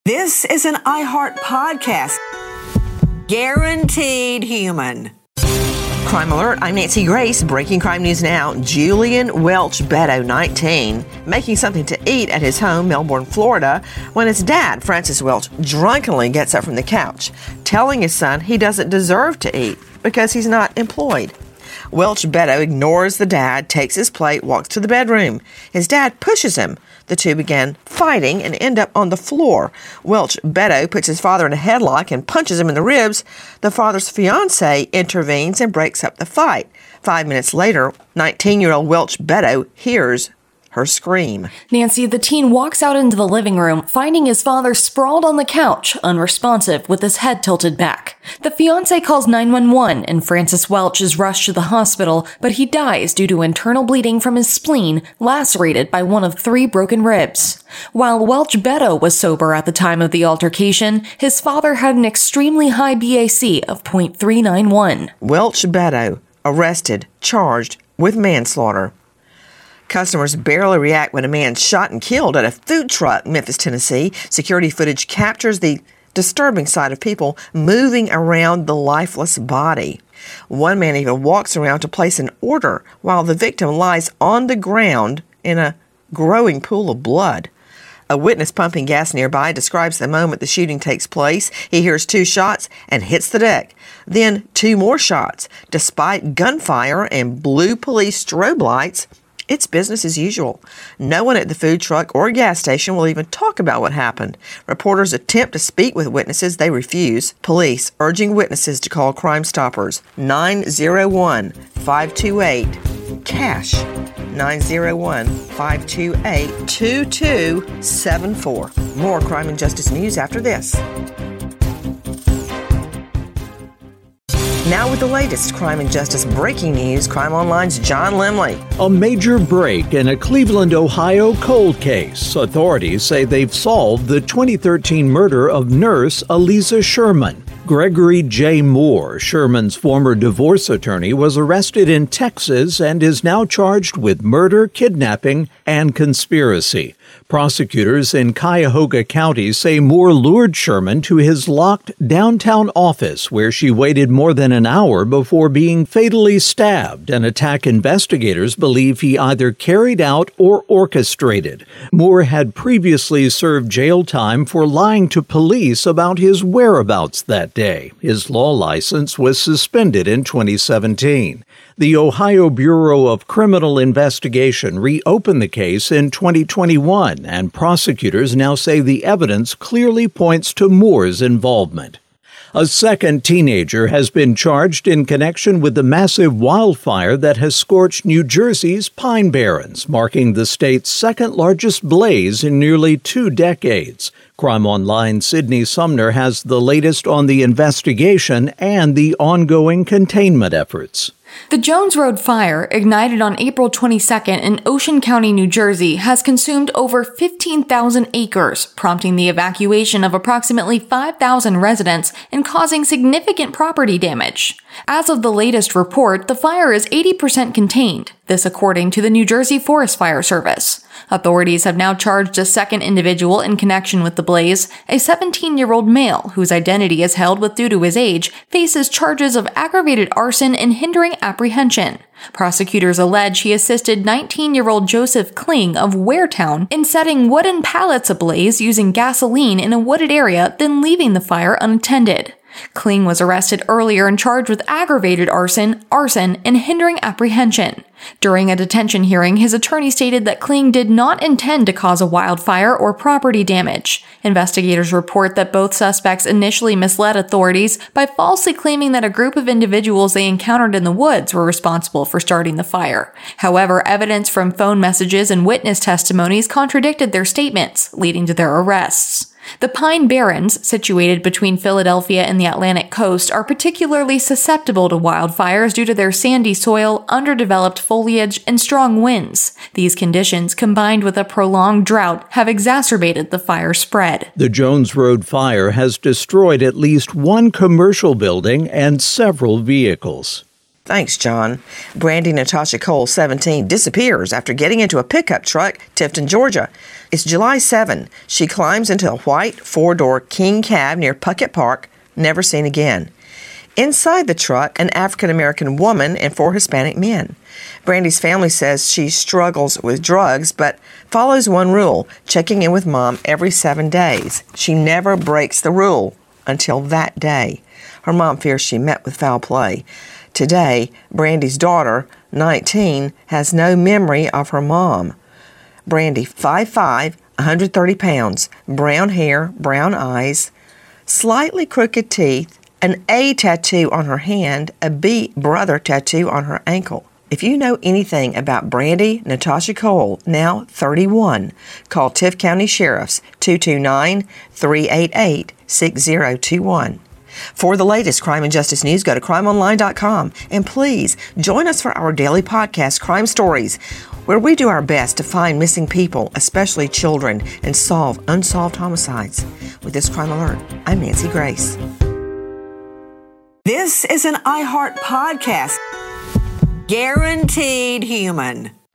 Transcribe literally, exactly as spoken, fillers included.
This is an iHeart podcast. Guaranteed human. Crime Alert, I'm Nancy Grace. Breaking crime news now. Julian Welch Beto, nineteen, making something to eat at his home, Melbourne, Florida, when his dad, Francis Welch, drunkenly gets up from the couch, telling his son he doesn't deserve to eat because he's not employed. Welch Beto ignores the dad, takes his plate, walks to the bedroom. His dad pushes him. The two begin fighting and end up on the floor. Welch Beto puts his father in a headlock and punches him in the ribs. The father's fiancée intervenes and breaks up the fight. Five minutes later, nineteen-year-old Welch Beto hears her scream. Nancy, the teen walks out into the living room, finding his father sprawled on the couch, unresponsive, with his head tilted back. The fiancé calls nine one one, and Francis Welch is rushed to the hospital, but he dies due to internal bleeding from his spleen, lacerated by one of three broken ribs. While Welch Beto was sober at the time of the altercation, his father had an extremely high B A C of point three nine one. Welch Beto arrested, charged with manslaughter. Customers barely react when a man shot and killed at a food truck, Memphis, Tennessee. Security footage captures the disturbing sight of people moving around the lifeless body. One man even walks around to place an order while the victim lies on the ground in a growing pool of blood. A witness pumping gas nearby describes the moment the shooting takes place. He hears two shots and hits the deck. Then two more shots. Despite gunfire and blue police strobe lights, it's business as usual. No one at the food truck or gas station will even talk about what happened. Reporters attempt to speak with witnesses. They refuse. Police urging witnesses to call Crime Stoppers nine oh one, five two eight, CASH. nine oh one, five two eight, two two seven four. More crime and justice news after this. Now with the latest crime and justice breaking news, Crime Online's John Lemley. A major break in a Cleveland, Ohio cold case. Authorities say they've solved the twenty thirteen murder of nurse Aliza Sherman. Gregory J. Moore, Sherman's former divorce attorney, was arrested in Texas and is now charged with murder, kidnapping, and conspiracy. Prosecutors in Cuyahoga County say Moore lured Sherman to his locked downtown office, where she waited more than an hour before being fatally stabbed, an attack investigators believe he either carried out or orchestrated. Moore had previously served jail time for lying to police about his whereabouts that day. His law license was suspended in twenty seventeen. The Ohio Bureau of Criminal Investigation reopened the case in twenty twenty-one, and prosecutors now say the evidence clearly points to Moore's involvement. A second teenager has been charged in connection with the massive wildfire that has scorched New Jersey's Pine Barrens, marking the state's second-largest blaze in nearly two decades. Crime Online's Sydney Sumner has the latest on the investigation and the ongoing containment efforts. The Jones Road fire, ignited on April twenty-second in Ocean County, New Jersey, has consumed over fifteen thousand acres, prompting the evacuation of approximately five thousand residents and causing significant property damage. As of the latest report, the fire is eighty percent contained, this according to the New Jersey Forest Fire Service. Authorities have now charged a second individual in connection with the blaze. A seventeen-year-old male, whose identity is held with due to his age, faces charges of aggravated arson and hindering apprehension. Prosecutors allege he assisted nineteen-year-old Joseph Kling of Waretown in setting wooden pallets ablaze using gasoline in a wooded area, then leaving the fire unattended. Kling was arrested earlier and charged with aggravated arson, arson, and hindering apprehension. During a detention hearing, his attorney stated that Kling did not intend to cause a wildfire or property damage. Investigators report that both suspects initially misled authorities by falsely claiming that a group of individuals they encountered in the woods were responsible for starting the fire. However, evidence from phone messages and witness testimonies contradicted their statements, leading to their arrests. The Pine Barrens, situated between Philadelphia and the Atlantic coast, are particularly susceptible to wildfires due to their sandy soil, underdeveloped foliage, and strong winds. These conditions, combined with a prolonged drought, have exacerbated the fire spread. The Jones Road fire has destroyed at least one commercial building and several vehicles. Thanks, John. Brandy Natasha Cole, seventeen, disappears after getting into a pickup truck, Tifton, Georgia. It's July seventh. She climbs into a white four-door King cab near Puckett Park, never seen again. Inside the truck, an African-American woman and four Hispanic men. Brandy's family says she struggles with drugs, but follows one rule, checking in with mom every seven days. She never breaks the rule until that day. Her mom fears she met with foul play. Today, Brandy's daughter, nineteen, has no memory of her mom. Brandy, five foot five, one hundred thirty pounds, brown hair, brown eyes, slightly crooked teeth, an A tattoo on her hand, a B brother tattoo on her ankle. If you know anything about Brandy Natasha Cole, now thirty-one, call Tift County Sheriff's two two nine, three eight eight, six zero two one. For the latest crime and justice news, go to crime online dot com. And please join us for our daily podcast, Crime Stories, where we do our best to find missing people, especially children, and solve unsolved homicides. With this Crime Alert, I'm Nancy Grace. This is an iHeart podcast. Guaranteed human.